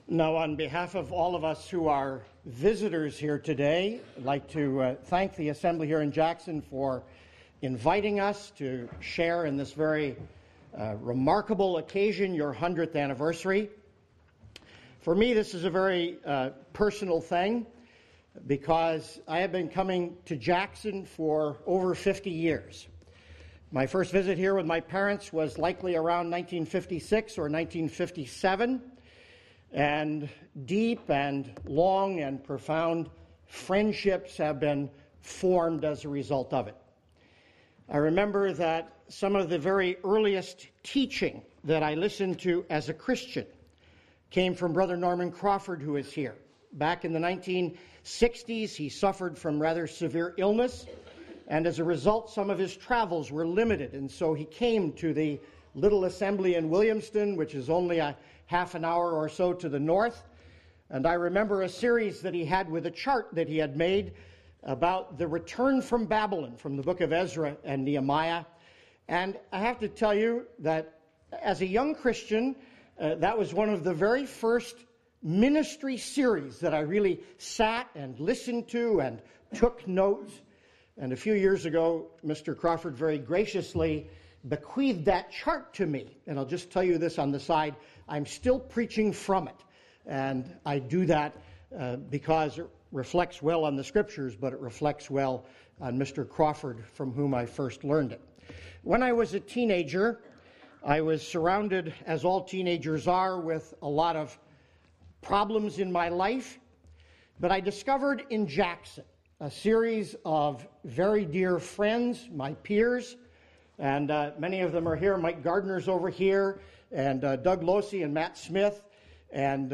Now, on behalf of all of us who are visitors here today, I'd like to thank the Assembly here in Jackson for inviting us to share in this very remarkable occasion, your 100th anniversary. For me, this is a very personal thing because I have been coming to Jackson for over 50 years. My first visit here with my parents was likely around 1956 or 1957. And deep and long and profound friendships have been formed as a result of it. I remember that some of the very earliest teaching that I listened to as a Christian came from Brother Norman Crawford, who is here. Back in the 1960s, he suffered from rather severe illness, and as a result, some of his travels were limited, and so he came to the little assembly in Williamston, which is only a half an hour or so to the north. And I remember a series that he had with a chart that he had made about the return from Babylon, from the book of Ezra and Nehemiah. And I have to tell you that as a young Christian, that was one of the very first ministry series that I really sat and listened to and took notes. And a few years ago, Mr. Crawford very graciously bequeathed that chart to me. And I'll just tell you this on the side, I'm still preaching from it. And I do that because it reflects well on the scriptures, but it reflects well on Mr. Crawford, from whom I first learned it. When I was a teenager, I was surrounded, as all teenagers are, with a lot of problems in my life. But I discovered in Jackson a series of very dear friends, my peers, and many of them are here. Mike Gardner's over here, and Doug Losey and Matt Smith, and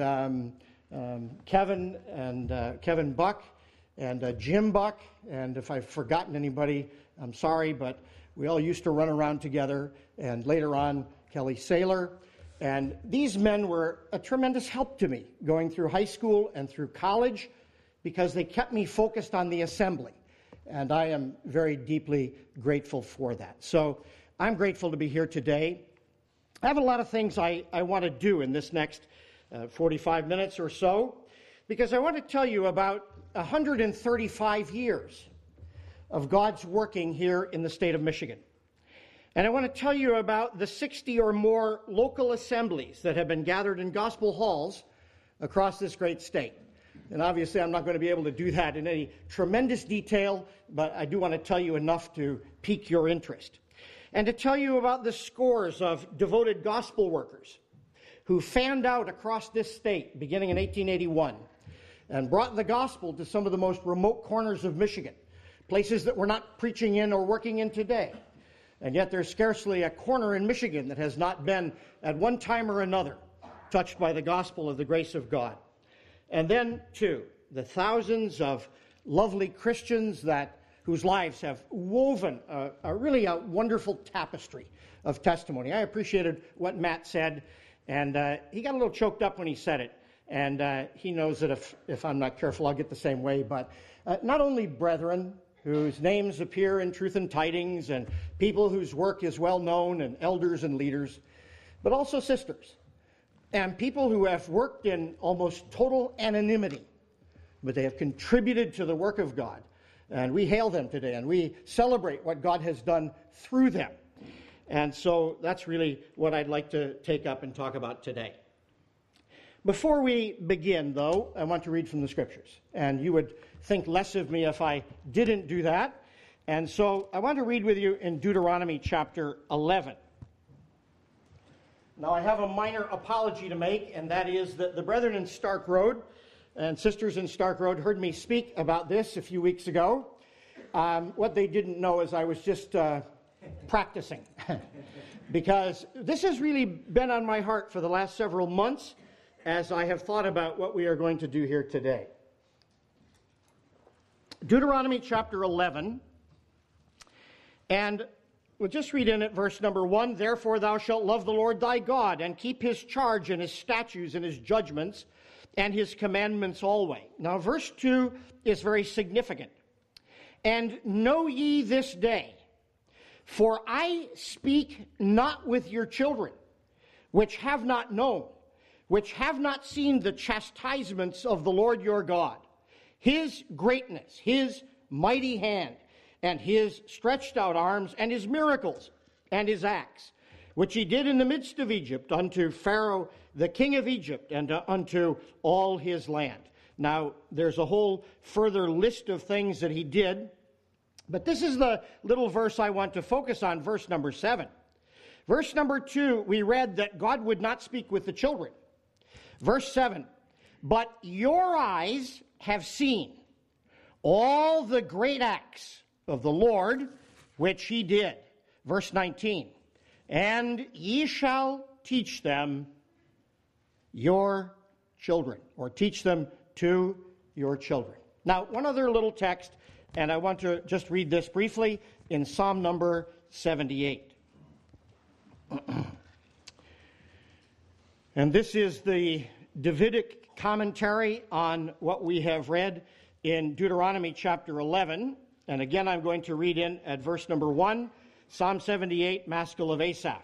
Kevin Buck, and Jim Buck. And if I've forgotten anybody, I'm sorry, but we all used to run around together. And later on, Kelly Saylor. And these men were a tremendous help to me going through high school and through college because they kept me focused on the assembly. And I am very deeply grateful for that. So I'm grateful to be here today. I have a lot of things I want to do in this next 45 minutes or so, because I want to tell you about 135 years of God's working here in the state of Michigan. And I want to tell you about the 60 or more local assemblies that have been gathered in gospel halls across this great state. And obviously, I'm not going to be able to do that in any tremendous detail, but I do want to tell you enough to pique your interest. And to tell you about the scores of devoted gospel workers who fanned out across this state beginning in 1881 and brought the gospel to some of the most remote corners of Michigan, places that we're not preaching in or working in today. And yet there's scarcely a corner in Michigan that has not been, at one time or another, touched by the gospel of the grace of God. And then, too, the thousands of lovely Christians whose lives have woven a really wonderful tapestry of testimony. I appreciated what Matt said, and he got a little choked up when he said it. And he knows that if I'm not careful, I'll get the same way. But not only brethren whose names appear in Truth and Tidings and people whose work is well known and elders and leaders, but also sisters. And people who have worked in almost total anonymity, but they have contributed to the work of God. And we hail them today, and we celebrate what God has done through them. And so that's really what I'd like to take up and talk about today. Before we begin, though, I want to read from the scriptures. And you would think less of me if I didn't do that. And so I want to read with you in Deuteronomy chapter 11. Now, I have a minor apology to make, and that is that the brethren in Stark Road and sisters in Stark Road heard me speak about this a few weeks ago. What they didn't know is I was just practicing, because this has really been on my heart for the last several months as I have thought about what we are going to do here today. Deuteronomy chapter 11, and we'll just read in it verse number 1. Therefore thou shalt love the Lord thy God, and keep his charge and his statutes and his judgments and his commandments always. Now verse 2 is very significant. And know ye this day, for I speak not with your children, which have not known, which have not seen the chastisements of the Lord your God, his greatness, his mighty hand, and his stretched out arms, and his miracles, and his acts, which he did in the midst of Egypt, unto Pharaoh the king of Egypt, and unto all his land. Now, there's a whole further list of things that he did, but this is the little verse I want to focus on, verse number 7. Verse number 2, we read that God would not speak with the children. Verse 7, but your eyes have seen all the great acts of the Lord, which he did. Verse 19, and ye shall teach them your children, or teach them to your children. Now, one other little text, and I want to just read this briefly in Psalm number 78. And this is the Davidic commentary on what we have read in Deuteronomy chapter 11. And again, I'm going to read in at verse number 1, Psalm 78, Maskil of Asaph.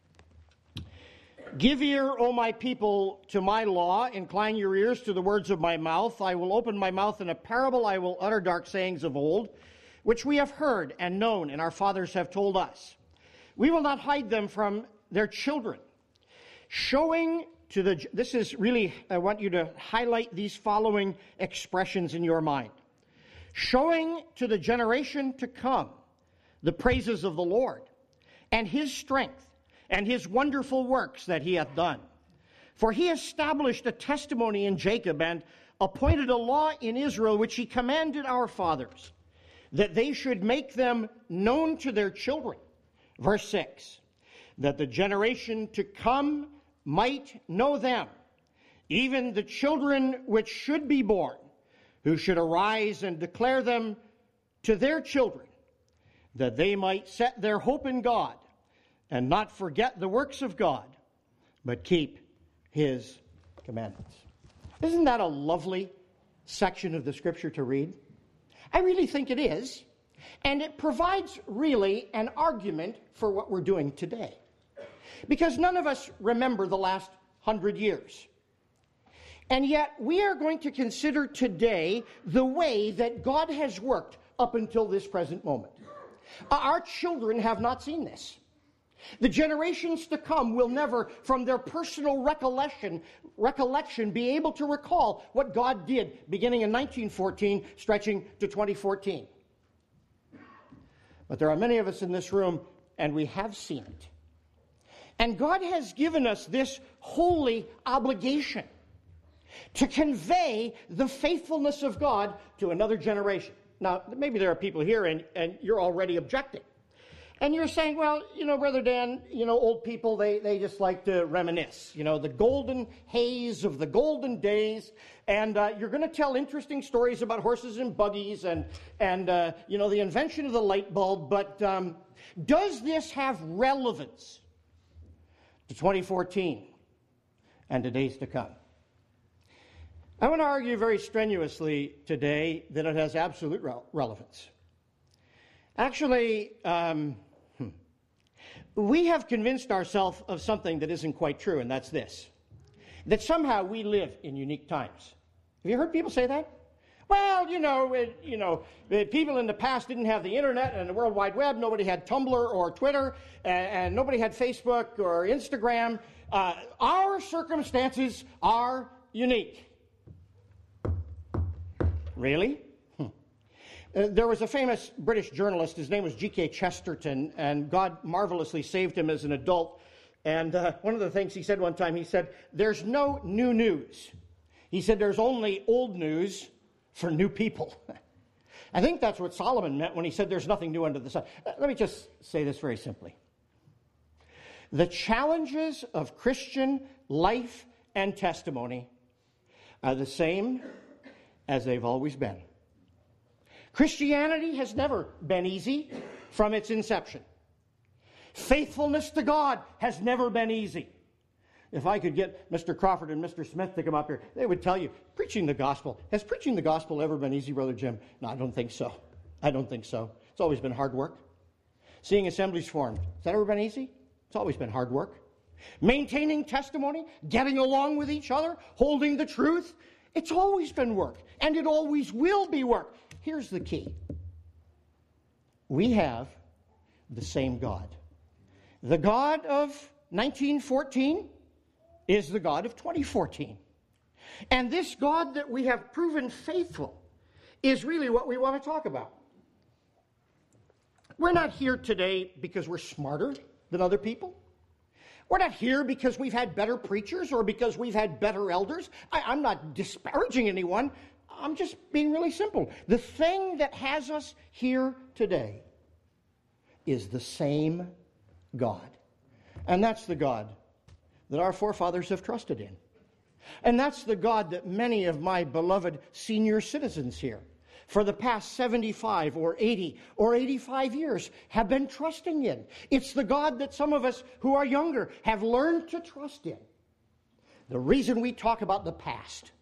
Give ear, O my people, to my law. Incline your ears to the words of my mouth. I will open my mouth in a parable. I will utter dark sayings of old, which we have heard and known, and our fathers have told us. We will not hide them from their children. Showing to the... This is really... I want you to highlight these following expressions in your mind. Showing to the generation to come the praises of the Lord, and his strength, and his wonderful works that he hath done. For he established a testimony in Jacob, and appointed a law in Israel, which he commanded our fathers, that they should make them known to their children. Verse 6, that the generation to come might know them, even the children which should be born, who should arise and declare them to their children, that they might set their hope in God, and not forget the works of God, but keep his commandments. Isn't that a lovely section of the scripture to read? I really think it is. And it provides really an argument for what we're doing today. Because none of us remember the last 100 years. And yet we are going to consider today the way that God has worked up until this present moment. Our children have not seen this. The generations to come will never, from their personal recollection, be able to recall what God did beginning in 1914, stretching to 2014. But there are many of us in this room, and we have seen it. And God has given us this holy obligation to convey the faithfulness of God to another generation. Now, maybe there are people here, and you're already objecting. And you're saying, well, Brother Dan, old people, they just like to reminisce, the golden haze of the golden days. And you're going to tell interesting stories about horses and buggies and the invention of the light bulb. But does this have relevance to 2014 and to days to come? I want to argue very strenuously today that it has absolute relevance. Actually, we have convinced ourselves of something that isn't quite true, and that's this: that somehow we live in unique times. Have you heard people say that? Well, people in the past didn't have the internet and the World Wide Web. Nobody had Tumblr or Twitter, and nobody had Facebook or Instagram. Our circumstances are unique. Really? There was a famous British journalist. His name was G.K. Chesterton, and God marvelously saved him as an adult. And one of the things he said one time, he said, there's no new news. He said, there's only old news for new people. I think that's what Solomon meant when he said there's nothing new under the sun. Let me just say this very simply. The challenges of Christian life and testimony are the same as they've always been. Christianity has never been easy from its inception. Faithfulness to God has never been easy. If I could get Mr. Crawford and Mr. Smith to come up here, they would tell you, preaching the gospel. Has preaching the gospel ever been easy, Brother Jim? No, I don't think so. I don't think so. It's always been hard work. Seeing assemblies formed, has that ever been easy? It's always been hard work. Maintaining testimony, getting along with each other, holding the truth. It's always been work, and it always will be work. Here's the key. We have the same God. The God of 1914 is the God of 2014. And this God that we have proven faithful is really what we want to talk about. We're not here today because we're smarter than other people. We're not here because we've had better preachers or because we've had better elders. I'm not disparaging anyone. I'm just being really simple. The thing that has us here today is the same God. And that's the God that our forefathers have trusted in. And that's the God that many of my beloved senior citizens here for the past 75 or 80 or 85 years have been trusting in. It's the God that some of us who are younger have learned to trust in. The reason we talk about the past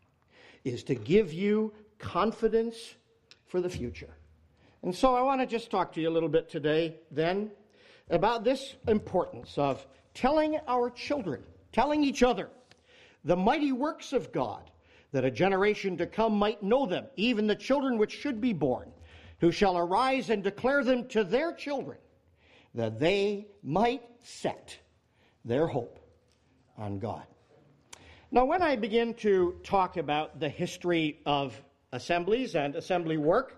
is to give you confidence for the future. And so I want to just talk to you a little bit today then about this importance of telling our children, telling each other, the mighty works of God, that a generation to come might know them, even the children which should be born, who shall arise and declare them to their children, that they might set their hope on God. Now, when I begin to talk about the history of assemblies and assembly work,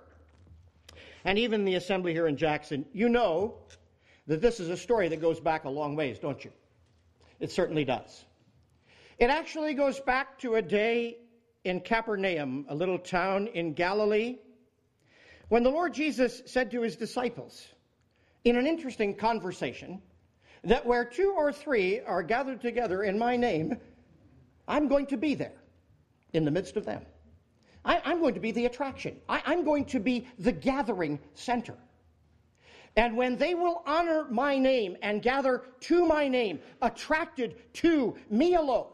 and even the assembly here in Jackson, you know that this is a story that goes back a long ways, don't you? It certainly does. It actually goes back to a day in Capernaum, a little town in Galilee, when the Lord Jesus said to his disciples, in an interesting conversation, that where 2 or 3 are gathered together in my name, I'm going to be there in the midst of them. I'm going to be the attraction. I'm going to be the gathering center. And when they will honor my name and gather to my name, attracted to me alone,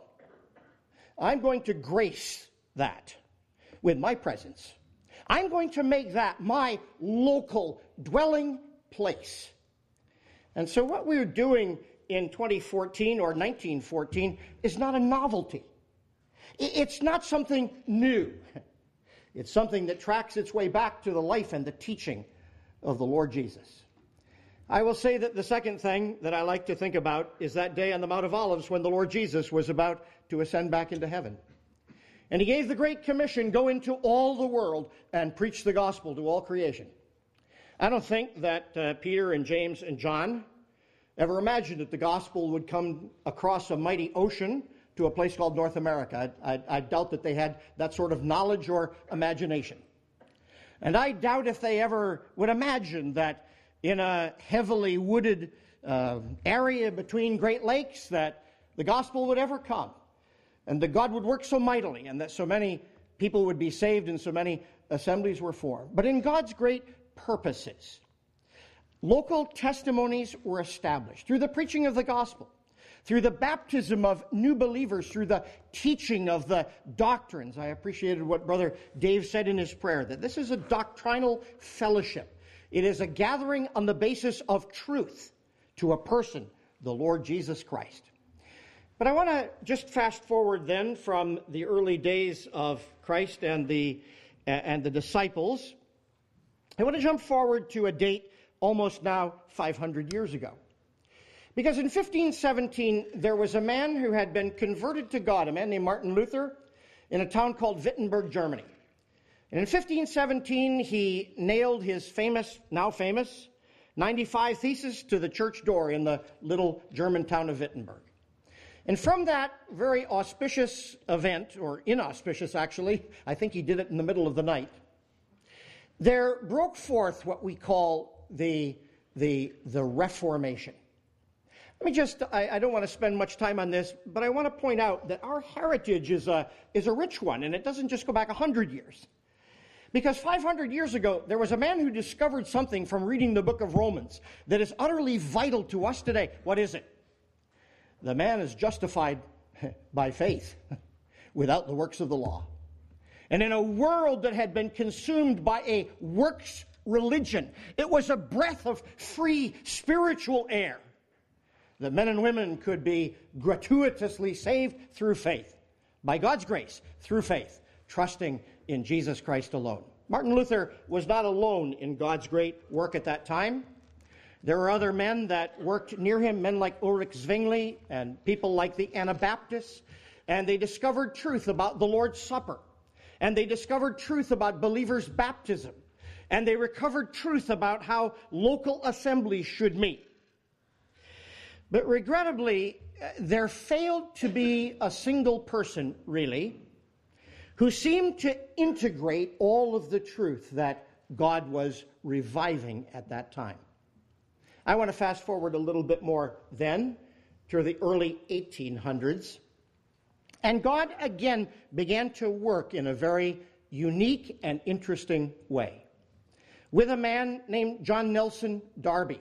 I'm going to grace that with my presence. I'm going to make that my local dwelling place. And so what we're doing in 2014 or 1914 is not a novelty. It's not something new. It's something that tracks its way back to the life and the teaching of the Lord Jesus. I will say that the second thing that I like to think about is that day on the Mount of Olives when the Lord Jesus was about to ascend back into heaven. And he gave the Great Commission, go into all the world and preach the gospel to all creation. I don't think that Peter and James and John ever imagined that the gospel would come across a mighty ocean to a place called North America. I doubt that they had that sort of knowledge or imagination. And I doubt if they ever would imagine that in a heavily wooded area between Great Lakes that the gospel would ever come, and that God would work so mightily, and that so many people would be saved and so many assemblies were formed. But in God's great purposes, local testimonies were established through the preaching of the gospel, through the baptism of new believers, through the teaching of the doctrines. I appreciated what Brother Dave said in his prayer, that this is a doctrinal fellowship. It is a gathering on the basis of truth to a person, the Lord Jesus Christ. But I want to just fast forward then from the early days of Christ and the disciples. I want to jump forward to a date almost now 500 years ago. Because in 1517, there was a man who had been converted to God, a man named Martin Luther, in a town called Wittenberg, Germany. And in 1517, he nailed his now famous, 95 Theses to the church door in the little German town of Wittenberg. And from that very auspicious event, or inauspicious actually, I think he did it in the middle of the night, there broke forth what we call the Reformation. Let me just, I don't want to spend much time on this, but I want to point out that our heritage is a rich one, and it doesn't just go back 100 years. Because 500 years ago, there was a man who discovered something from reading the book of Romans that is utterly vital to us today. What is it? The man is justified by faith without the works of the law. And in a world that had been consumed by a works religion, it was a breath of free spiritual air that men and women could be gratuitously saved through faith, by God's grace, through faith, trusting in Jesus Christ alone. Martin Luther was not alone in God's great work at that time. There were other men that worked near him, men like Ulrich Zwingli and people like the Anabaptists, and they discovered truth about the Lord's Supper, and they discovered truth about believers' baptism, and they recovered truth about how local assemblies should meet. But regrettably, there failed to be a single person, really, who seemed to integrate all of the truth that God was reviving at that time. I want to fast forward a little bit more then to the early 1800s. And God again began to work in a very unique and interesting way with a man named John Nelson Darby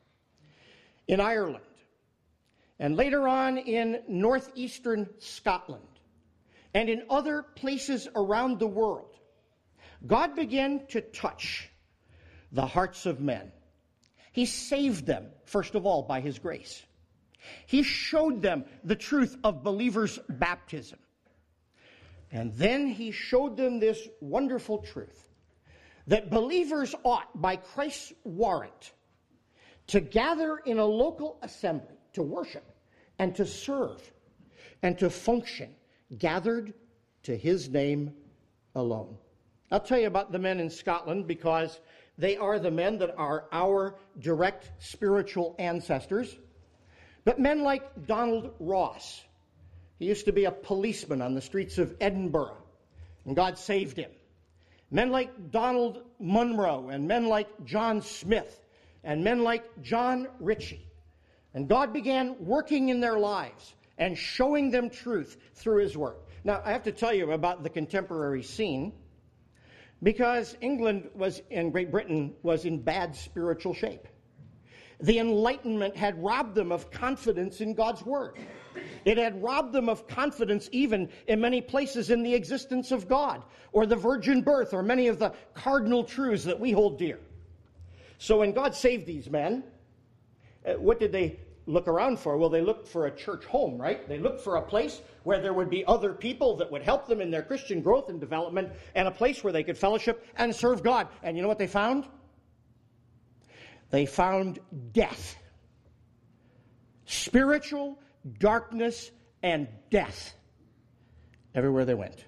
in Ireland, and later on in northeastern Scotland, and in other places around the world. God began to touch the hearts of men. He saved them, first of all, by his grace. He showed them the truth of believers' baptism. And then he showed them this wonderful truth, that believers ought, by Christ's warrant, to gather in a local assembly, to worship and to serve and to function, gathered to his name alone. I'll tell you about the men in Scotland because they are the men that are our direct spiritual ancestors. But men like Donald Ross, he used to be a policeman on the streets of Edinburgh, and God saved him. Men like Donald Munro, and men like John Smith, and men like John Ritchie. And God began working in their lives and showing them truth through his work. Now, I have to tell you about the contemporary scene, because England and Great Britain was in bad spiritual shape. The Enlightenment had robbed them of confidence in God's word. It had robbed them of confidence even in many places in the existence of God, or the virgin birth, or many of the cardinal truths that we hold dear. So when God saved these men, what did they look around for? Well, they looked for a church home, right? They looked for a place where there would be other people that would help them in their Christian growth and development, and a place where they could fellowship and serve God. And you know what they found? They found death. Spiritual darkness and death everywhere they went.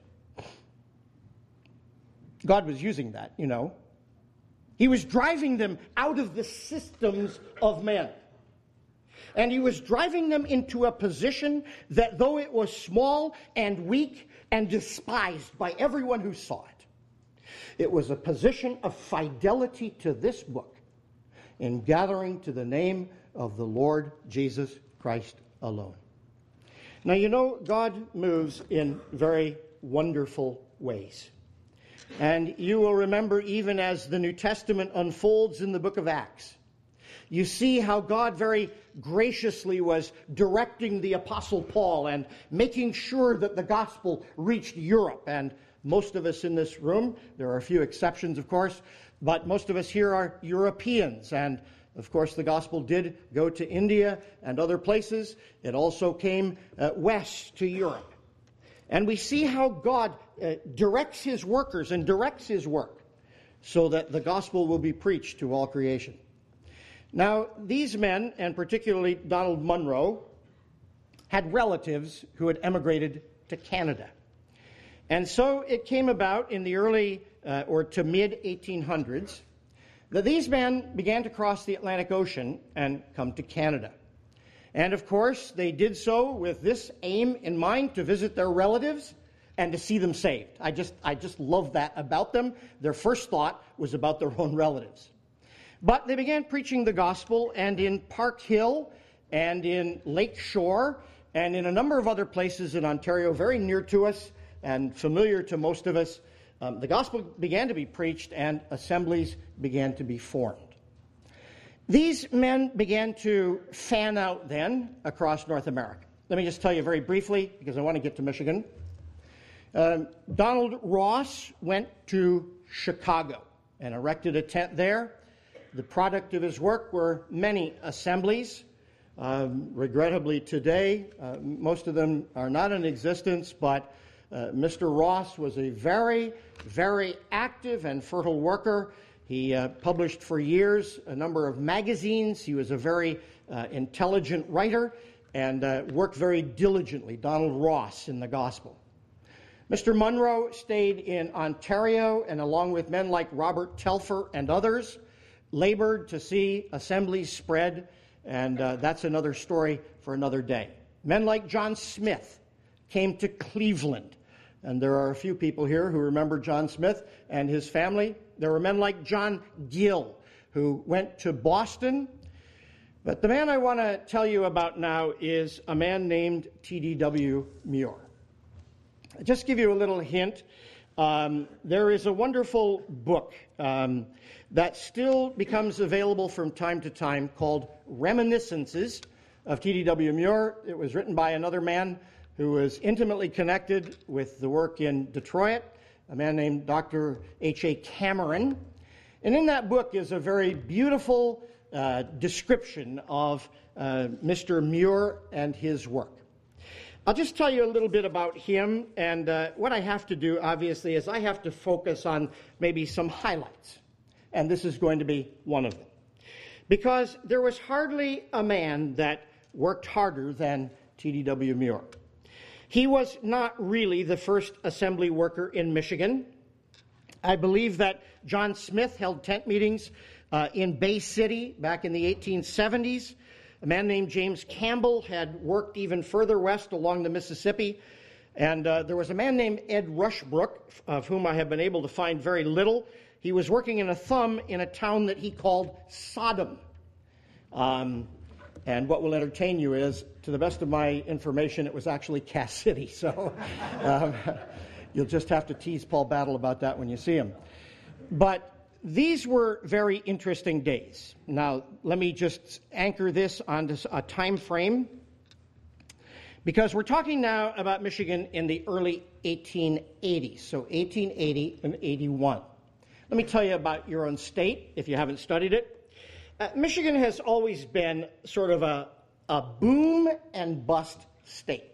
God was using that, you know. He was driving them out of the systems of men. And he was driving them into a position that, though it was small and weak and despised by everyone who saw it, it was a position of fidelity to this book in gathering to the name of the Lord Jesus Christ alone. Now, you know, God moves in very wonderful ways. And you will remember, even as the New Testament unfolds in the book of Acts, you see how God very graciously was directing the Apostle Paul and making sure that the gospel reached Europe. And most of us in this room, there are a few exceptions, of course, but most of us here are Europeans. And, of course, the gospel did go to India and other places. It also came west to Europe. And we see how God directs his workers and directs his work so that the gospel will be preached to all creation. Now, these men, and particularly Donald Munro, had relatives who had emigrated to Canada. And so it came about in the early or to mid-1800s that these men began to cross the Atlantic Ocean and come to Canada. And of course, they did so with this aim in mind, to visit their relatives and to see them saved. I just love that about them. Their first thought was about their own relatives. But they began preaching the gospel, and in Park Hill and in Lake Shore and in a number of other places in Ontario, very near to us and familiar to most of us, the gospel began to be preached and assemblies began to be formed. These men began to fan out then across North America. Let me just tell you very briefly, because I want to get to Michigan. Donald Ross went to Chicago and erected a tent there. The product of his work were many assemblies, Regrettably today, most of them are not in existence, but Mr. Ross was a very, very active and fertile worker. He published for years a number of magazines. He was a very intelligent writer and worked very diligently. Donald Ross in the Gospel. Mr. Munro stayed in Ontario and, along with men like Robert Telfer and others, labored to see assemblies spread, and that's another story for another day. Men like John Smith came to Cleveland, and there are a few people here who remember John Smith and his family. There were men like John Gill, who went to Boston. But the man I want to tell you about now is a man named T.D.W. Muir. I'll just give you a little hint. There is a wonderful book that still becomes available from time to time called Reminiscences of T.D.W. Muir. It was written by another man who was intimately connected with the work in Detroit, a man named Dr. H.A. Cameron. And in that book is a very beautiful description of Mr. Muir and his work. I'll just tell you a little bit about him, and what I have to do, obviously, is I have to focus on maybe some highlights, and this is going to be one of them. Because there was hardly a man that worked harder than T.D.W. Muir. He was not really the first assembly worker in Michigan. I believe that John Smith held tent meetings in Bay City back in the 1870s. A man named James Campbell had worked even further west along the Mississippi. And there was a man named Ed Rushbrook, of whom I have been able to find very little. He was working in a thumb in a town that he called Sodom. And what will entertain you is, to the best of my information, it was actually Cass City. So you'll just have to tease Paul Battle about that when you see him. But these were very interesting days. Now, let me just anchor this onto a time frame, because we're talking now about Michigan in the early 1880s, so 1880 and 81. Let me tell you about your own state, if you haven't studied it. Michigan has always been sort of a boom and bust state.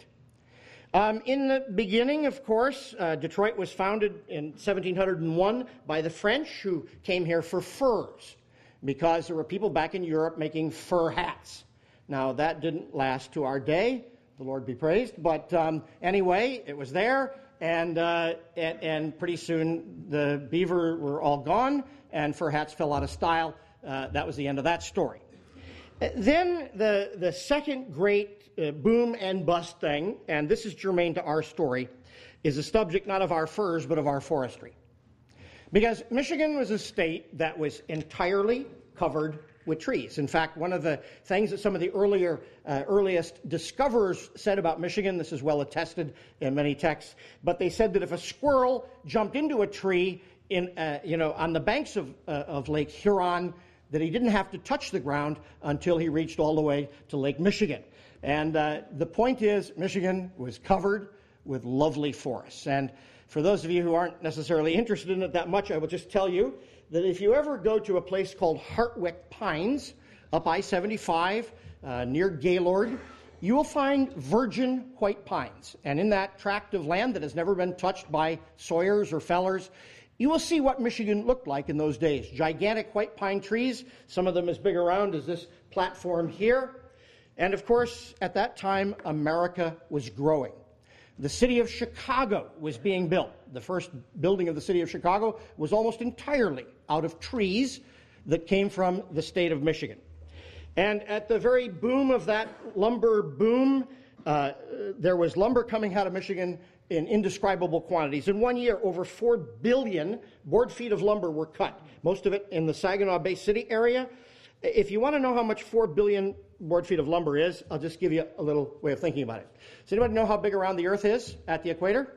In the beginning, of course, Detroit was founded in 1701 by the French, who came here for furs, because there were people back in Europe making fur hats. Now, that didn't last to our day, the Lord be praised, but anyway, it was there, and pretty soon the beaver were all gone, and fur hats fell out of style. That was the end of that story. Then the second great boom and bust thing, and this is germane to our story, is the subject not of our furs, but of our forestry. Because Michigan was a state that was entirely covered with trees. In fact, one of the things that some of the earliest discoverers said about Michigan, this is well attested in many texts, but they said that if a squirrel jumped into a tree on the banks of Lake Huron, that he didn't have to touch the ground until he reached all the way to Lake Michigan. And the point is, Michigan was covered with lovely forests. And for those of you who aren't necessarily interested in it that much, I will just tell you that if you ever go to a place called Hartwick Pines, up I-75, near Gaylord, you will find virgin white pines. And in that tract of land that has never been touched by sawyers or fellers, you will see what Michigan looked like in those days. Gigantic white pine trees, some of them as big around as this platform here. And of course, at that time, America was growing. The city of Chicago was being built. The first building of the city of Chicago was almost entirely out of trees that came from the state of Michigan. And at the very boom of that lumber boom, there was lumber coming out of Michigan in indescribable quantities. In 1 year, over 4 billion board feet of lumber were cut, most of it in the Saginaw Bay City area. If you want to know how much 4 billion board feet of lumber is, I'll just give you a little way of thinking about it. Does anybody know how big around the Earth is at the equator?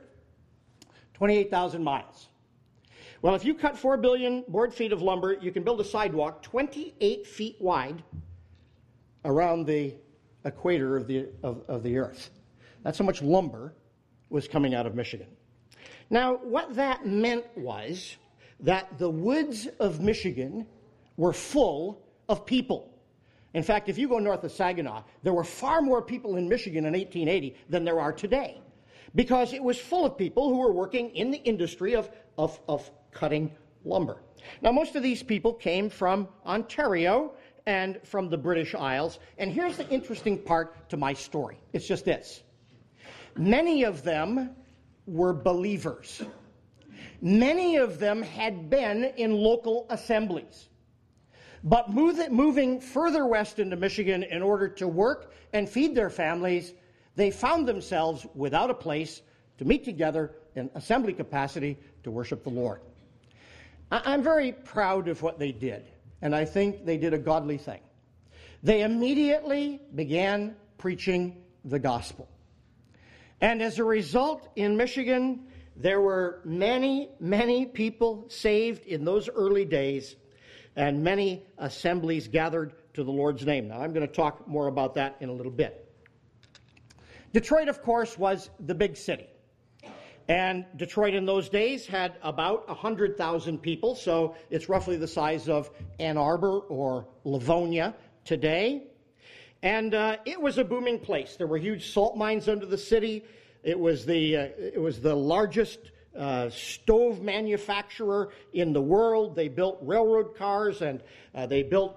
28,000 miles. Well, if you cut 4 billion board feet of lumber, you can build a sidewalk 28 feet wide around the equator of the Earth. That's how much lumber was coming out of Michigan. Now, what that meant was that the woods of Michigan were full of people. In fact, if you go north of Saginaw, there were far more people in Michigan in 1880 than there are today, because it was full of people who were working in the industry of cutting lumber. Now, most of these people came from Ontario and from the British Isles, and here's the interesting part to my story. It's just this. Many of them were believers. Many of them had been in local assemblies. But moving further west into Michigan in order to work and feed their families, they found themselves without a place to meet together in assembly capacity to worship the Lord. I'm very proud of what they did, and I think they did a godly thing. They immediately began preaching the gospel. And as a result, in Michigan, there were many, many people saved in those early days, and many assemblies gathered to the Lord's name. Now, I'm going to talk more about that in a little bit. Detroit, of course, was the big city. And Detroit in those days had about 100,000 people, so it's roughly the size of Ann Arbor or Livonia today. And it was a booming place. There were huge salt mines under the city. It was the largest stove manufacturer in the world. They built railroad cars, and they built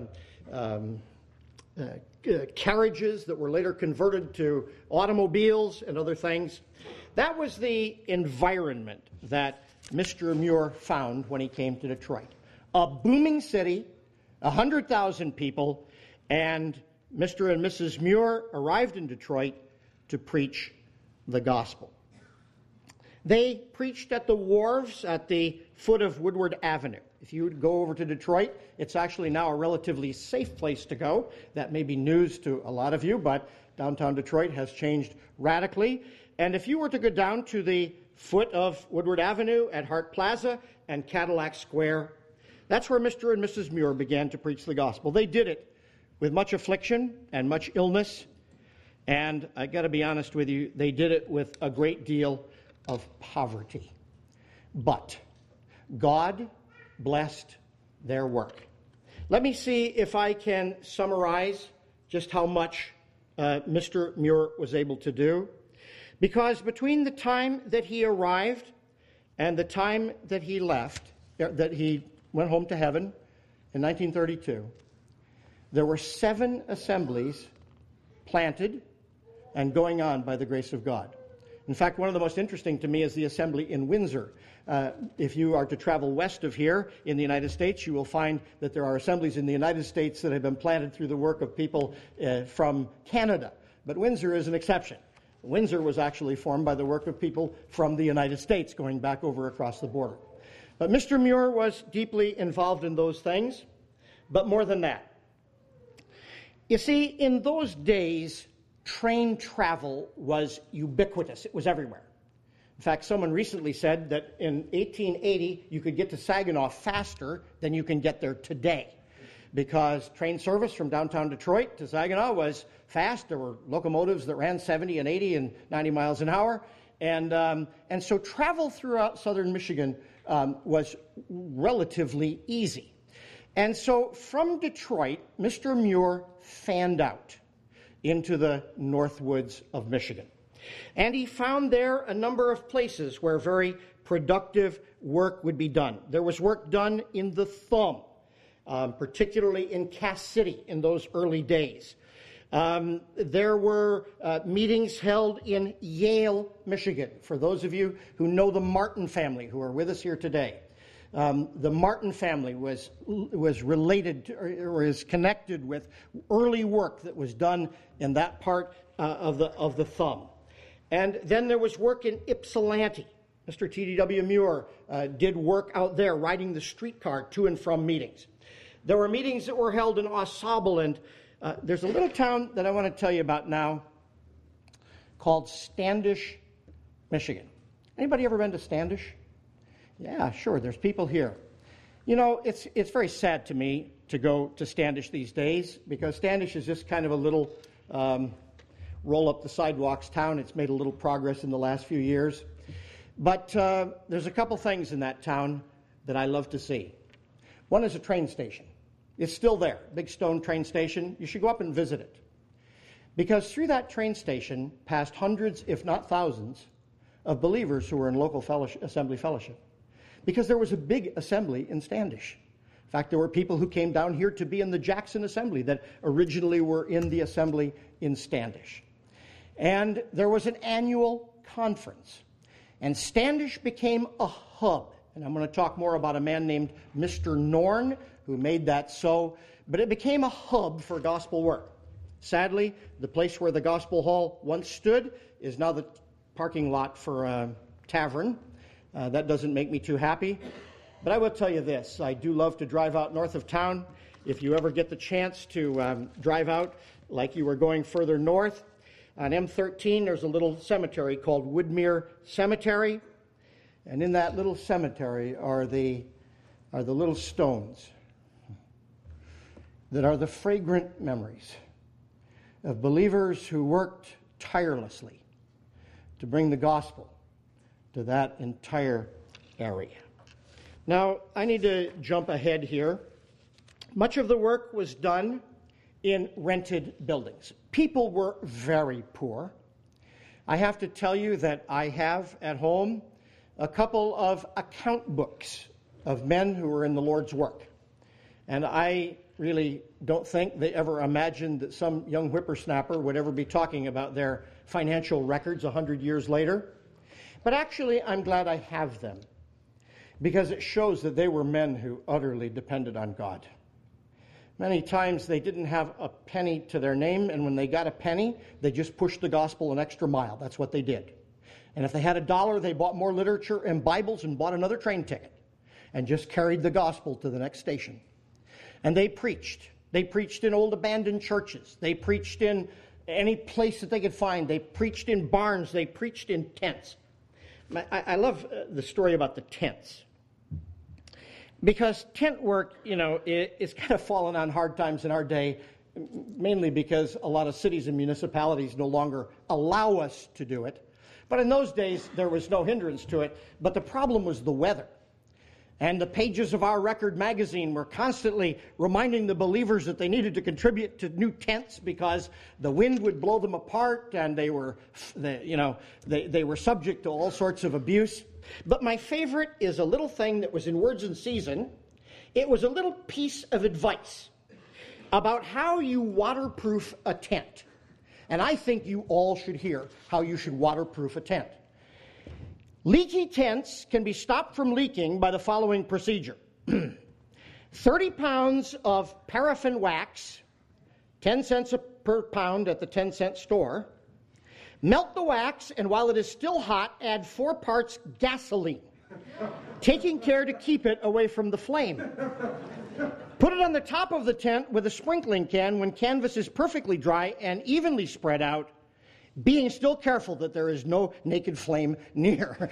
carriages that were later converted to automobiles and other things. That was the environment that Mr. Muir found when he came to Detroit. A booming city, 100,000 people, and Mr. and Mrs. Muir arrived in Detroit to preach the gospel. They preached at the wharves at the foot of Woodward Avenue. If you would go over to Detroit, it's actually now a relatively safe place to go. That may be news to a lot of you, but downtown Detroit has changed radically. And if you were to go down to the foot of Woodward Avenue at Hart Plaza and Cadillac Square, that's where Mr. and Mrs. Muir began to preach the gospel. They did it with much affliction and much illness. And I got to be honest with you, they did it with a great deal of poverty. But God blessed their work. Let me see if I can summarize just how much Mr. Muir was able to do. Because between the time that he arrived and the time that he left, that he went home to heaven in 1932, there were 7 assemblies planted and going on by the grace of God. In fact, one of the most interesting to me is the assembly in Windsor. If you are to travel west of here in the United States, you will find that there are assemblies in the United States that have been planted through the work of people from Canada. But Windsor is an exception. Windsor was actually formed by the work of people from the United States going back over across the border. But Mr. Muir was deeply involved in those things, but more than that. You see, in those days, train travel was ubiquitous. It was everywhere. In fact, someone recently said that in 1880, you could get to Saginaw faster than you can get there today, because train service from downtown Detroit to Saginaw was fast. There were locomotives that ran 70 and 80 and 90 miles an hour. And so travel throughout southern Michigan was relatively easy. And so from Detroit, Mr. Muir fanned out into the north woods of Michigan. And he found there a number of places where very productive work would be done. There was work done in the Thumb, particularly in Cass City in those early days. There were meetings held in Yale, Michigan. For those of you who know the Martin family who are with us here today, the Martin family was related to, or is connected with early work that was done in that part of the Thumb. And then there was work in Ypsilanti. Mr. T.D.W. Muir did work out there, riding the streetcar to and from meetings. There were meetings that were held in AuSable, and there's a little town that I want to tell you about now called Standish, Michigan. Anybody ever been to Standish? Yeah, sure, there's people here. You know, it's very sad to me to go to Standish these days, because Standish is just kind of a little roll up the sidewalks town. It's made a little progress in the last few years. But there's a couple things in that town that I love to see. One is a train station. It's still there, Big Stone train station. You should go up and visit it. Because through that train station passed hundreds, if not thousands, of believers who were in local assembly fellowship. Because there was a big assembly in Standish. In fact, there were people who came down here to be in the Jackson Assembly that originally were in the assembly in Standish. And there was an annual conference. And Standish became a hub. And I'm going to talk more about a man named Mr. Norn, who made that so. But it became a hub for gospel work. Sadly, the place where the Gospel Hall once stood is now the parking lot for a tavern. That doesn't make me too happy. But I will tell you this. I do love to drive out north of town. If you ever get the chance to drive out like you were going further north, on M13 there's a little cemetery called Woodmere Cemetery. And in that little cemetery are the little stones that are the fragrant memories of believers who worked tirelessly to bring the gospel to that entire area. Now, I need to jump ahead here. Much of the work was done in rented buildings. People were very poor. I have to tell you that I have at home a couple of account books of men who were in the Lord's work. And I really don't think they ever imagined that some young whippersnapper would ever be talking about their financial records 100 years later. But actually, I'm glad I have them, because it shows that they were men who utterly depended on God. Many times they didn't have a penny to their name, and when they got a penny, they just pushed the gospel an extra mile. That's what they did. And if they had $1, they bought more literature and Bibles and bought another train ticket and just carried the gospel to the next station. And they preached. They preached in old abandoned churches. They preached in any place that they could find. They preached in barns. They preached in tents. I love the story about the tents. Because tent work, is kind of fallen on hard times in our day, mainly because a lot of cities and municipalities no longer allow us to do it. But in those days, there was no hindrance to it. But the problem was the weather. And the pages of Our Record magazine were constantly reminding the believers that they needed to contribute to new tents because the wind would blow them apart, and they were subject to all sorts of abuse. But my favorite is a little thing that was in Words in Season. It was a little piece of advice about how you waterproof a tent. And I think you all should hear how you should waterproof a tent. Leaky tents can be stopped from leaking by the following procedure. 30 pounds of paraffin wax, 10 cents per pound at the 10-cent store. Melt the wax, and while it is still hot, add 4 parts gasoline, taking care to keep it away from the flame. Put it on the top of the tent with a sprinkling can when canvas is perfectly dry and evenly spread out, being still careful that there is no naked flame near.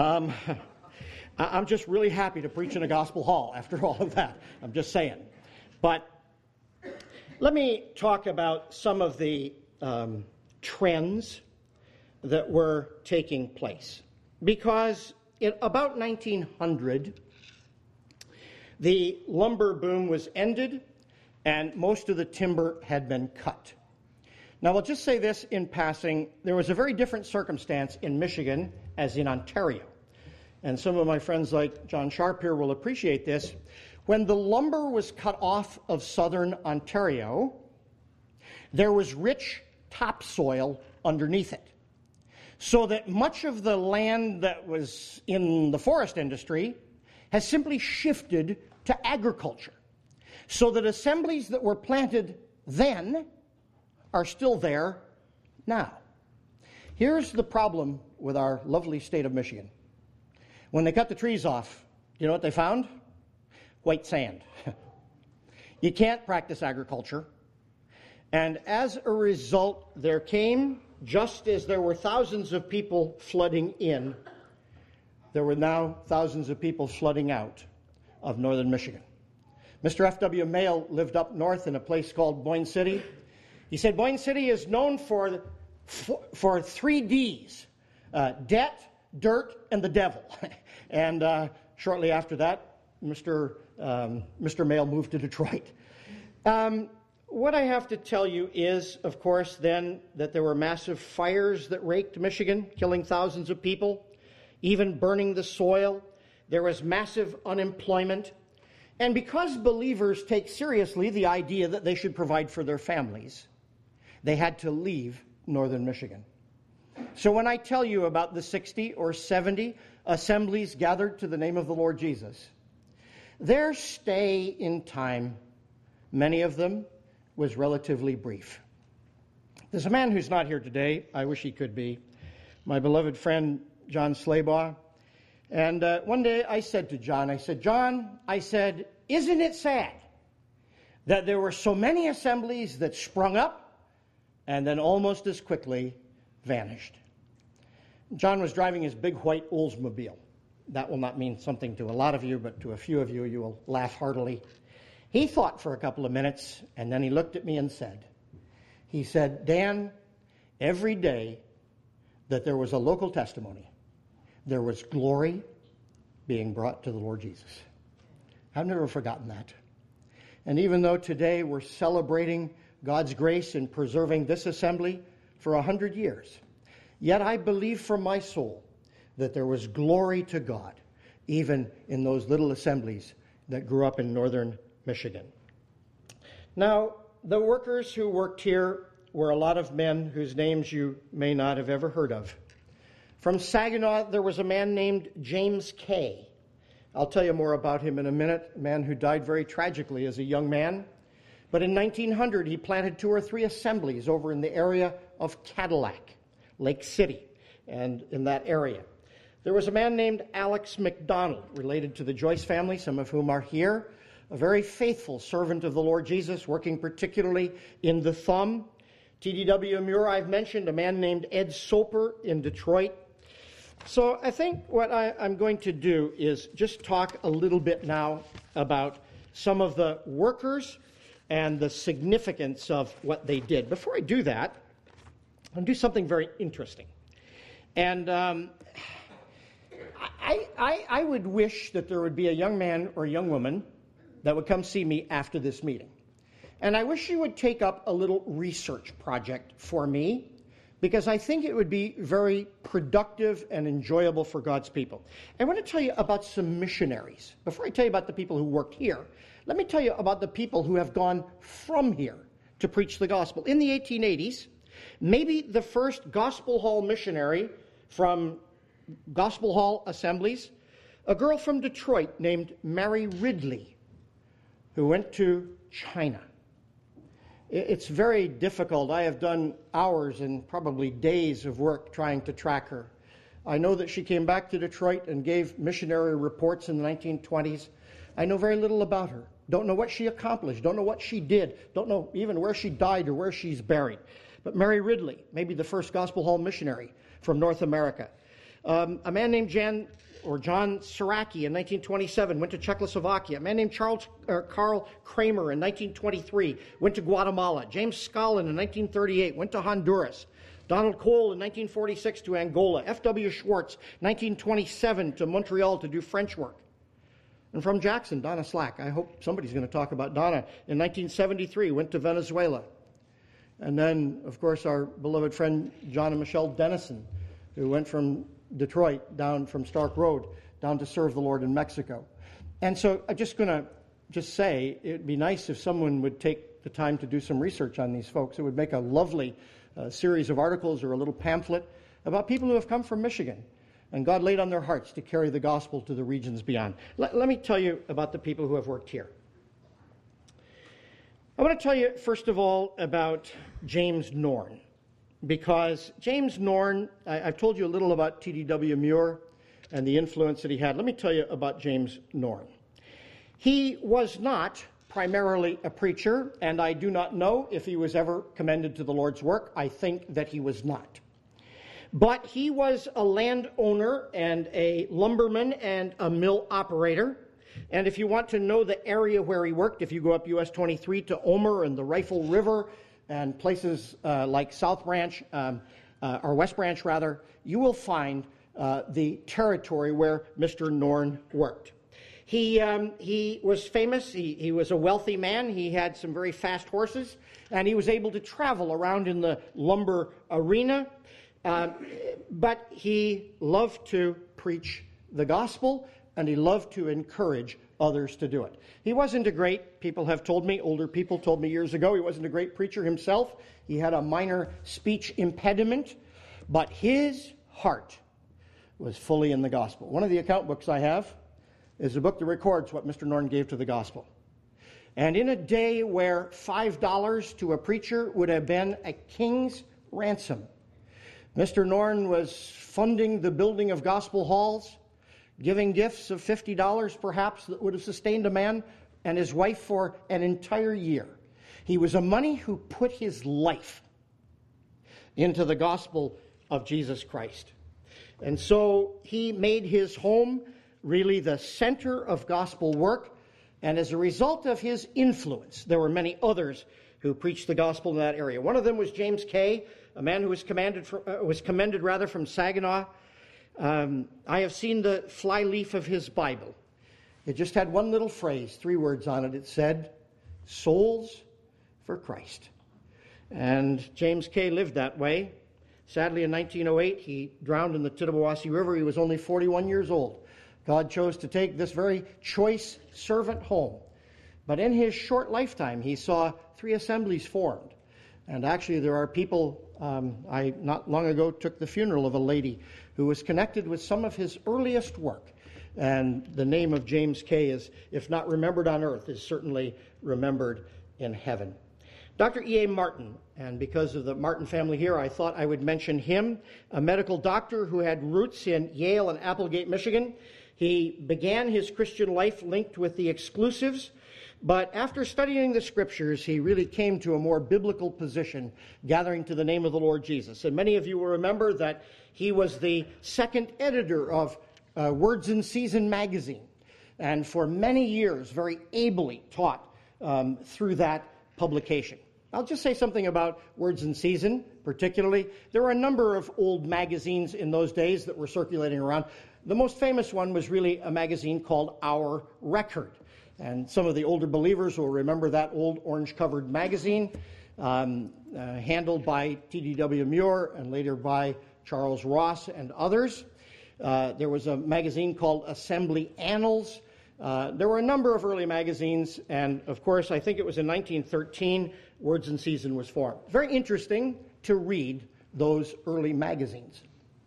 I'm just really happy to preach in a gospel hall after all of that. I'm just saying. But let me talk about some of the trends that were taking place. Because in about 1900, the lumber boom was ended and most of the timber had been cut. Now, I'll just say this in passing. There was a very different circumstance in Michigan as in Ontario. And some of my friends like John Sharp here will appreciate this. When the lumber was cut off of southern Ontario, there was rich topsoil underneath it. So that much of the land that was in the forest industry has simply shifted to agriculture. So that assemblies that were planted then are still there now. Here's the problem with our lovely state of Michigan. When they cut the trees off, you know what they found? White sand. You can't practice agriculture. And as a result, there came, just as there were thousands of people flooding in, there were now thousands of people flooding out of northern Michigan. Mr. F.W. Mayle lived up north in a place called Boyne City. He said Boyne City is known for 3 Ds, debt, dirt, and the devil. And shortly after that, Mr. Mayle moved to Detroit. What I have to tell you is, of course, then, that there were massive fires that raked Michigan, killing thousands of people, even burning the soil. There was massive unemployment. And because believers take seriously the idea that they should provide for their families, they had to leave northern Michigan. So when I tell you about the 60 or 70 assemblies gathered to the name of the Lord Jesus, their stay in time, many of them, was relatively brief. There's a man who's not here today. I wish he could be. My beloved friend, John Slaybaugh. And one day I said to John, John, isn't it sad that there were so many assemblies that sprung up and then almost as quickly vanished? John was driving his big white Oldsmobile. That will not mean something to a lot of you, but to a few of you, you will laugh heartily. He thought for a couple of minutes, and then he looked at me and said, Dan, every day that there was a local testimony, there was glory being brought to the Lord Jesus. I've never forgotten that. And even though today we're celebrating God's grace in preserving this assembly for 100 years, yet I believe from my soul that there was glory to God, even in those little assemblies that grew up in northern Michigan. Now, the workers who worked here were a lot of men whose names you may not have ever heard of. From Saginaw, there was a man named James Kay. I'll tell you more about him in a minute, a man who died very tragically as a young man. But in 1900, he planted 2 or 3 assemblies over in the area of Cadillac, Lake City, and in that area. There was a man named Alex McDonald, related to the Joyce family, some of whom are here, a very faithful servant of the Lord Jesus, working particularly in the Thumb. T.D.W. Muir, I've mentioned, a man named Ed Soper in Detroit. So I think what I'm going to do is just talk a little bit now about some of the workers and the significance of what they did. Before I do that, I'll do something very interesting. And I would wish that there would be a young man or a young woman that would come see me after this meeting. And I wish you would take up a little research project for me, because I think it would be very productive and enjoyable for God's people. I want to tell you about some missionaries. Before I tell you about the people who worked here, let me tell you about the people who have gone from here to preach the gospel. In the 1880s, maybe the first Gospel Hall missionary from Gospel Hall assemblies, a girl from Detroit named Mary Ridley, who went to China. It's very difficult. I have done hours and probably days of work trying to track her. I know that she came back to Detroit and gave missionary reports in the 1920s. I know very little about her. Don't know what she accomplished. Don't know what she did. Don't know even where she died or where she's buried. But Mary Ridley, maybe the first Gospel Hall missionary from North America. A man named John Siraki in 1927 went to Czechoslovakia. A man named Karl Kramer in 1923 went to Guatemala. James Scullin in 1938 went to Honduras. Donald Cole in 1946 to Angola. F.W. Schwartz, 1927 to Montreal to do French work. And from Jackson, Donna Slack. I hope somebody's going to talk about Donna. In 1973, went to Venezuela. And then, of course, our beloved friend John and Michelle Dennison, who went from Detroit down from Stark Road down to serve the Lord in Mexico. And so I'm just going to say it'd be nice if someone would take the time to do some research on these folks. It would make a lovely series of articles or a little pamphlet about people who have come from Michigan and God laid on their hearts to carry the gospel to the regions beyond. Let me tell you about the people who have worked here. I want to tell you, first of all, about James Norn. Because James Norn, I've told you a little about T.D.W. Muir and the influence that he had. Let me tell you about James Norn. He was not primarily a preacher, and I do not know if he was ever commended to the Lord's work. I think that he was not. But he was a landowner and a lumberman and a mill operator. And if you want to know the area where he worked, if you go up US 23 to Omer and the Rifle River, and places like South Branch, or West Branch rather, you will find the territory where Mr. Norn worked. He was famous. He was a wealthy man. He had some very fast horses, and he was able to travel around in the lumber arena. But he loved to preach the gospel, and he loved to encourage others to do it. He wasn't a great, people have told me, older people told me years ago, he wasn't a great preacher himself. He had a minor speech impediment, but his heart was fully in the gospel. One of the account books I have is a book that records what Mr. Norn gave to the gospel. And in a day where $5 to a preacher would have been a king's ransom, Mr. Norn was funding the building of gospel halls, giving gifts of $50 perhaps that would have sustained a man and his wife for an entire year. He was a money who put his life into the gospel of Jesus Christ. And so he made his home really the center of gospel work. And as a result of his influence, there were many others who preached the gospel in that area. One of them was James Kay, a man who was commended from Saginaw. I have seen the flyleaf of his Bible. It just had one little phrase, 3 words on it. It said, "Souls for Christ." And James Kay lived that way. Sadly, in 1908, he drowned in the Tittabawassee River. He was only 41 years old. God chose to take this very choice servant home. But in his short lifetime, he saw 3 assemblies formed. And actually, there are people, I not long ago took the funeral of a lady who was connected with some of his earliest work. And the name of James Kay is, if not remembered on earth, is certainly remembered in heaven. Dr. E.A. Martin, and because of the Martin family here, I thought I would mention him, a medical doctor who had roots in Yale and Applegate, Michigan. He began his Christian life linked with the exclusives, but after studying the scriptures, he really came to a more biblical position, gathering to the name of the Lord Jesus. And many of you will remember that he was the second editor of Words in Season magazine, and for many years very ably taught through that publication. I'll just say something about Words in Season, particularly. There were a number of old magazines in those days that were circulating around. The most famous one was really a magazine called Our Record. And some of the older believers will remember that old orange-covered magazine, handled by T.D.W. Muir and later by Charles Ross and others. There was a magazine called Assembly Annals. There were a number of early magazines, and of course, I think it was in 1913, Words in Season was formed. Very interesting to read those early magazines.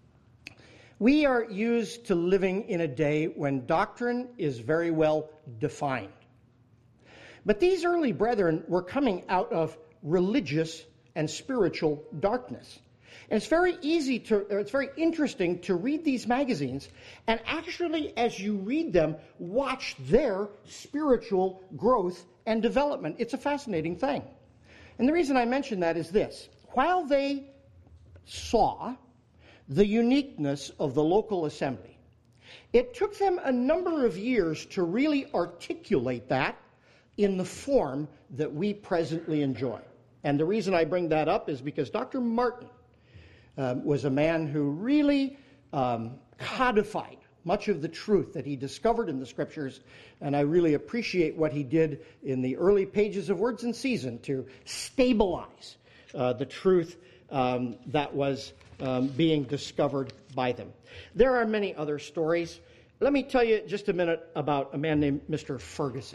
We are used to living in a day when doctrine is very well defined. But these early brethren were coming out of religious and spiritual darkness. And it's very interesting to read these magazines and actually, as you read them, watch their spiritual growth and development. It's a fascinating thing. And the reason I mention that is this. While they saw the uniqueness of the local assembly, it took them a number of years to really articulate that in the form that we presently enjoy. And the reason I bring that up is because Dr. Martin was a man who really codified much of the truth that he discovered in the scriptures, and I really appreciate what he did in the early pages of Words in Season to stabilize the truth that was being discovered by them. There are many other stories. Let me tell you just a minute about a man named Mr. Ferguson.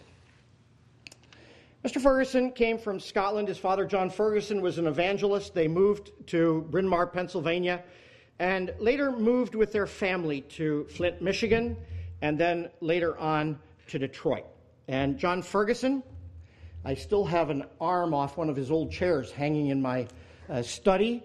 Mr. Ferguson came from Scotland. His father, John Ferguson, was an evangelist. They moved to Bryn Mawr, Pennsylvania, and later moved with their family to Flint, Michigan, and then later on to Detroit. And John Ferguson, I still have an arm off one of his old chairs hanging in my study,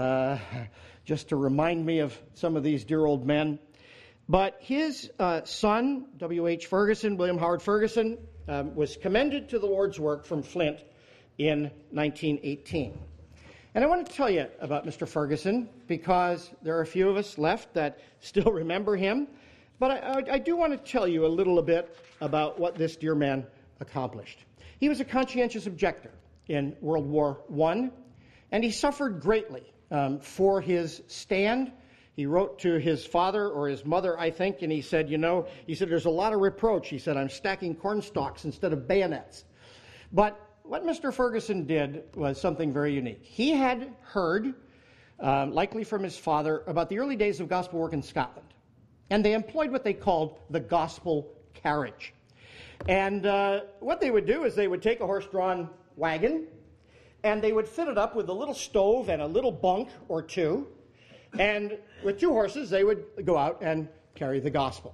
just to remind me of some of these dear old men. But his son, W.H. Ferguson, William Howard Ferguson, was commended to the Lord's work from Flint in 1918. And I want to tell you about Mr. Ferguson because there are a few of us left that still remember him. But I do want to tell you a little bit about what this dear man accomplished. He was a conscientious objector in World War I, and he suffered greatly for his stand He wrote to his father or his mother, I think, and he said, there's a lot of reproach. He said, I'm stacking corn stalks instead of bayonets. But what Mr. Ferguson did was something very unique. He had heard, likely from his father, about the early days of gospel work in Scotland. And they employed what they called the gospel carriage. And what they would do is they would take a horse-drawn wagon, and they would fit it up with a little stove and a little bunk or two. And with 2 horses, they would go out and carry the gospel.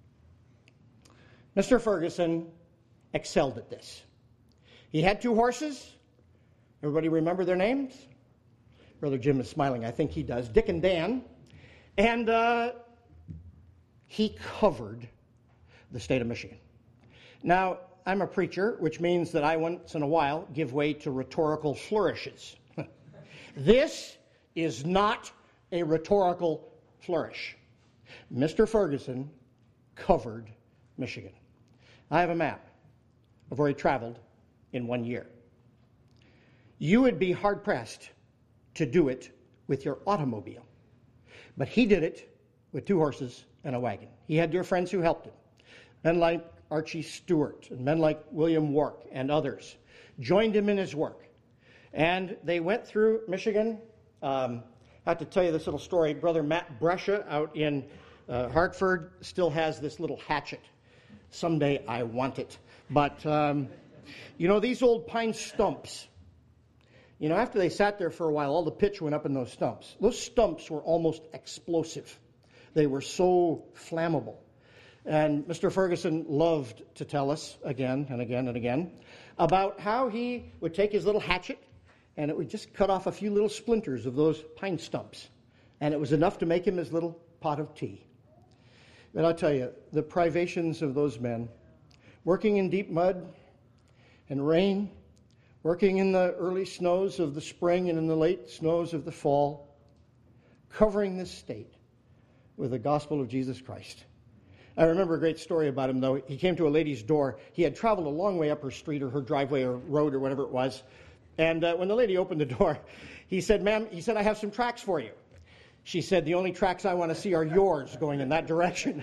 Mr. Ferguson excelled at this. He had 2 horses. Everybody remember their names? Brother Jim is smiling. I think he does. Dick and Dan. And he covered the state of Michigan. Now, I'm a preacher, which means that I once in a while give way to rhetorical flourishes. This is not a rhetorical flourish. Mr. Ferguson covered Michigan. I have a map of where he traveled in 1 year. You would be hard-pressed to do it with your automobile. But he did it with 2 horses and a wagon. He had dear friends who helped him. Men like Archie Stewart and men like William Wark and others joined him in his work. And they went through Michigan. I have to tell you this little story. Brother Matt Brescia out in Hartford still has this little hatchet. Someday I want it. But, these old pine stumps, after they sat there for a while, all the pitch went up in those stumps. Those stumps were almost explosive. They were so flammable. And Mr. Ferguson loved to tell us again and again and again about how he would take his little hatchet and it would just cut off a few little splinters of those pine stumps. And it was enough to make him his little pot of tea. And I'll tell you, the privations of those men, working in deep mud and rain, working in the early snows of the spring and in the late snows of the fall, covering this state with the gospel of Jesus Christ. I remember a great story about him, though. He came to a lady's door. He had traveled a long way up her street or her driveway or road or whatever it was. And when the lady opened the door, he said, "Ma'am," he said, "I have some tracks for you." She said, "The only tracks I want to see are yours going in that direction."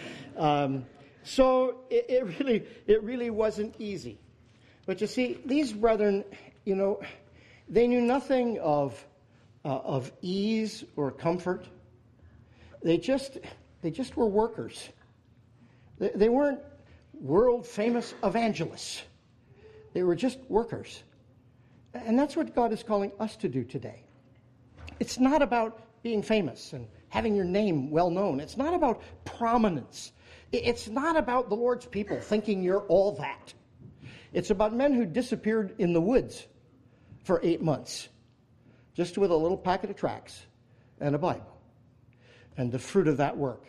So it really wasn't easy. But you see, these brethren, they knew nothing of ease or comfort. They just were workers. They weren't world-famous evangelists. They were just workers. And that's what God is calling us to do today. It's not about being famous and having your name well known. It's not about prominence. It's not about the Lord's people thinking you're all that. It's about men who disappeared in the woods for 8 months, just with a little packet of tracts and a Bible, and the fruit of that work,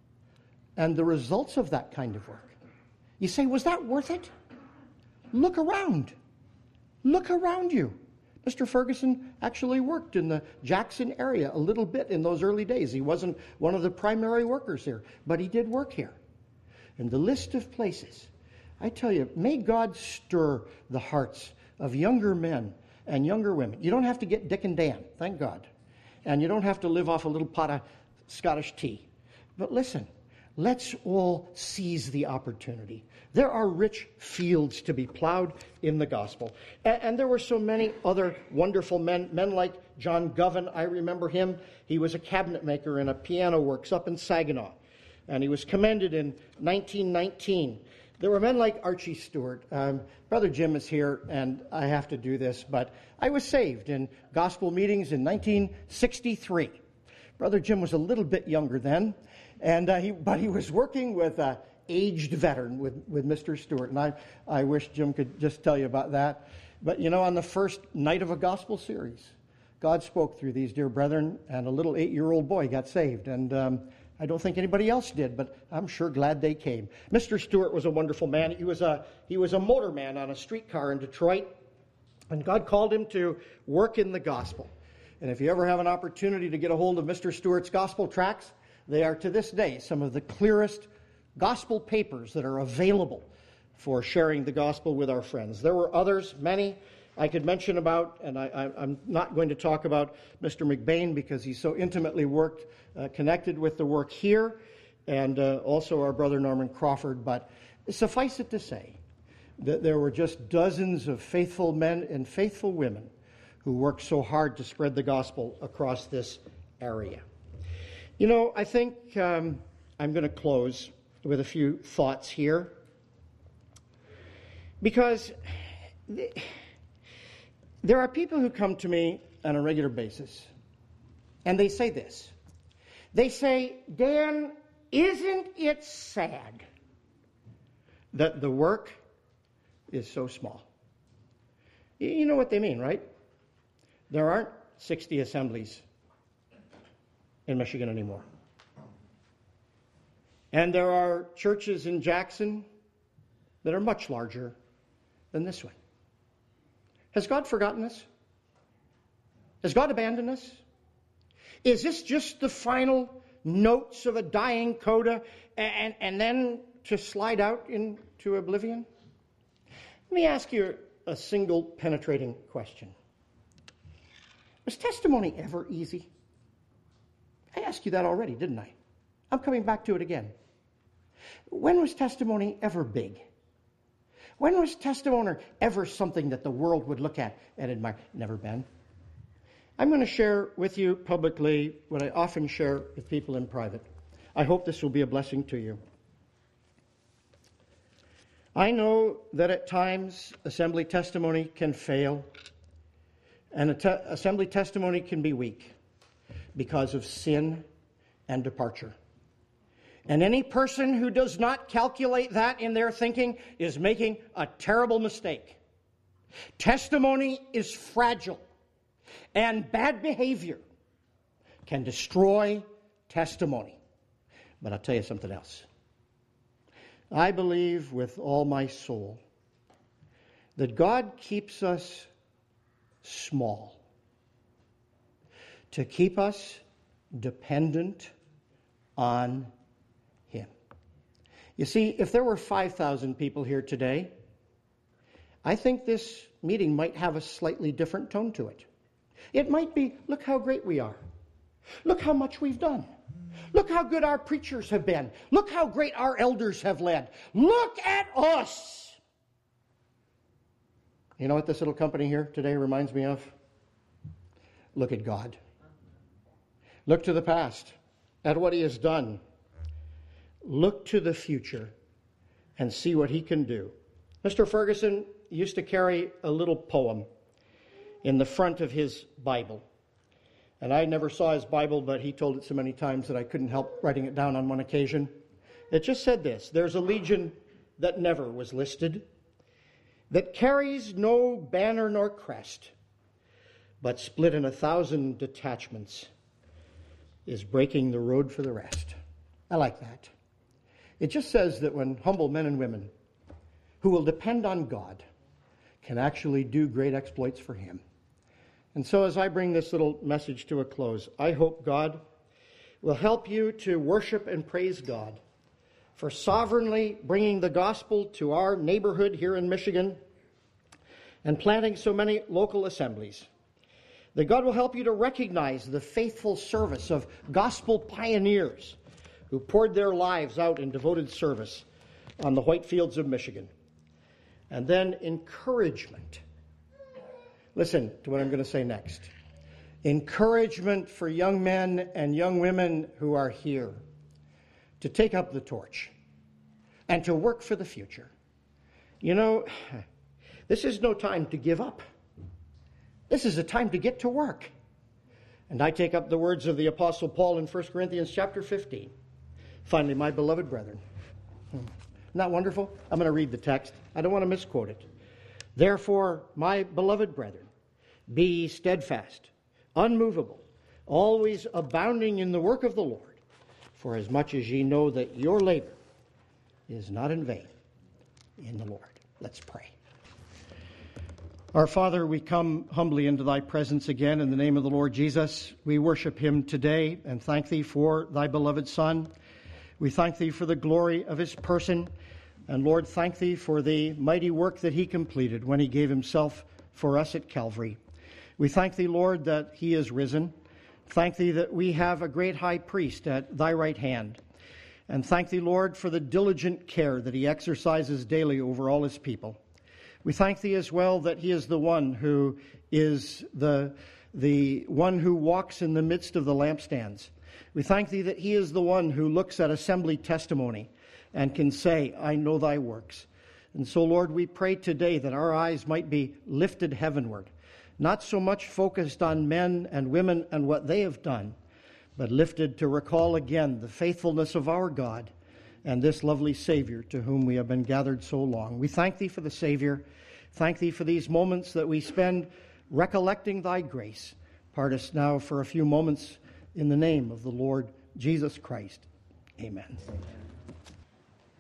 and the results of that kind of work. You say, was that worth it? Look around. Look around you. Mr. Ferguson actually worked in the Jackson area a little bit in those early days. He wasn't one of the primary workers here, but he did work here. And the list of places, I tell you, may God stir the hearts of younger men and younger women. You don't have to get Dick and Dan, thank God. And you don't have to live off a little pot of Scottish tea. But listen, let's all seize the opportunity. There are rich fields to be plowed in the gospel. And there were so many other wonderful men like John Govan. I remember him. He was a cabinet maker in a piano works up in Saginaw. And he was commended in 1919. There were men like Archie Stewart. Brother Jim is here, and I have to do this, but I was saved in gospel meetings in 1963. Brother Jim was a little bit younger then, and but he was working with an aged veteran with Mr. Stewart, and I wish Jim could just tell you about that. But on the first night of a gospel series, God spoke through these dear brethren, and a little 8-year-old boy got saved, and I don't think anybody else did, but I'm sure glad they came. Mr. Stewart was a wonderful man. He was a motorman on a streetcar in Detroit, and God called him to work in the gospel. And if you ever have an opportunity to get a hold of Mr. Stewart's gospel tracts, they are to this day some of the clearest gospel papers that are available for sharing the gospel with our friends. There were others, many, I could mention about, and I'm not going to talk about Mr. McBain because he's so intimately connected with the work here, and also our brother Norman Crawford, but suffice it to say that there were just dozens of faithful men and faithful women who worked so hard to spread the gospel across this area. You know, I think I'm going to close with a few thoughts here, because there are people who come to me on a regular basis, and they say this. They say, Dan, isn't it sad that the work is so small? You know what they mean, right? There aren't 60 assemblies in Michigan anymore. And there are churches in Jackson that are much larger than this one. Has God forgotten us? Has God abandoned us? Is this just the final notes of a dying coda and then to slide out into oblivion? Let me ask you a single penetrating question. Was testimony ever easy? I asked you that already, didn't I? I'm coming back to it again. When was testimony ever big? When was testimony ever something that the world would look at and admire? Never been. I'm going to share with you publicly what I often share with people in private. I hope this will be a blessing to you. I know that at times assembly testimony can fail, and assembly testimony can be weak because of sin and departure. And any person who does not calculate that in their thinking is making a terrible mistake. Testimony is fragile, and bad behavior can destroy testimony. But I'll tell you something else. I believe with all my soul that God keeps us small to keep us dependent on Him. You see, if there were 5,000 people here today, I think this meeting might have a slightly different tone to it. It might be, look how great we are. Look how much we've done. Look how good our preachers have been. Look how great our elders have led. Look at us. You know what this little company here today reminds me of? Look at God. Look to the past, at what He has done. Look to the future and see what He can do. Mr. Ferguson used to carry a little poem in the front of his Bible. And I never saw his Bible, but he told it so many times that I couldn't help writing it down on one occasion. It just said this: there's a legion that never was listed, that carries no banner nor crest, but split in 1,000 detachments, is breaking the road for the rest. I like that. It just says that when humble men and women who will depend on God can actually do great exploits for Him. And so as I bring this little message to a close, I hope God will help you to worship and praise God for sovereignly bringing the gospel to our neighborhood here in Michigan and planting so many local assemblies. That God will help you to recognize the faithful service of gospel pioneers who poured their lives out in devoted service on the white fields of Michigan. And then encouragement. Listen to what I'm going to say next. Encouragement for young men and young women who are here to take up the torch and to work for the future. You know, this is no time to give up. This is a time to get to work. And I take up the words of the Apostle Paul in 1 Corinthians chapter 15. Finally, my beloved brethren. Isn't that wonderful? I'm going to read the text. I don't want to misquote it. Therefore, my beloved brethren, be ye steadfast, unmovable, always abounding in the work of the Lord, for as much as ye know that your labor is not in vain in the Lord. Let's pray. Our Father, we come humbly into Thy presence again in the name of the Lord Jesus. We worship Him today and thank Thee for Thy beloved Son. We thank Thee for the glory of His person. And Lord, thank Thee for the mighty work that He completed when He gave Himself for us at Calvary. We thank thee, Lord, that he is risen. Thank thee that we have a great high priest at thy right hand. And thank thee, Lord, for the diligent care that he exercises daily over all his people. We thank thee as well that he is the one who is the one who walks in the midst of the lampstands. We thank thee that he is the one who looks at assembly testimony and can say, I know thy works. And so, Lord, we pray today that our eyes might be lifted heavenward, not so much focused on men and women and what they have done, but lifted to recall again the faithfulness of our God and this lovely Savior to whom we have been gathered so long. We thank thee for the Savior. Thank thee for these moments that we spend recollecting thy grace. Part us now for a few moments in the name of the Lord Jesus Christ. Amen.